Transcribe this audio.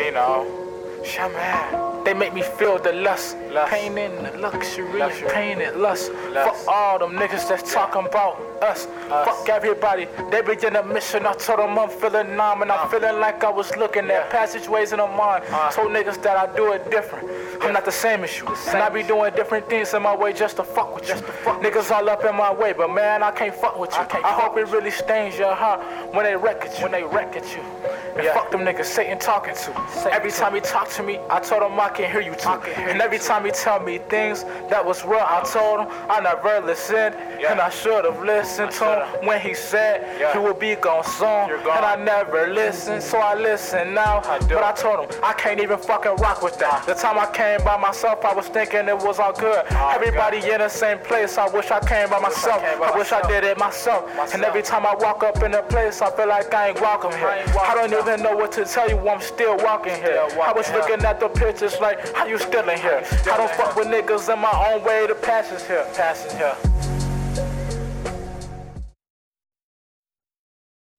You know, shaman. They make me feel the lust. Pain in the luxury. Pain and lust. Fuck all them niggas that's talking about us. Fuck everybody. They begin a mission. I told them I'm feeling numb and I'm feeling like I was looking at passageways in the mind. Told niggas that I do it different. I'm not the same as you. And I be doing different things in my way just to fuck with you. Niggas all up in my way, but man, I can't fuck with you. I hope it really stains your heart when they wreck at you. And fuck them niggas Satan talking to. Every time he talk to me, I told him I can hear you too. And every time he tell me things that was real, I told him I never listened. And I should have listened to him when he said he would be gone soon. And I never listened, so I listen now. But I told him I can't even fucking rock with that. The time I came by myself, I was thinking it was all good. Everybody in the same place, I wish I came by myself. I wish I did it myself. And every time I walk up in a place, I feel like I ain't welcome here. I don't even know what to tell you, I'm still walking here. I was looking at the pictures like, how you still in here? I don't fuck with niggas in my own way, the passion's here.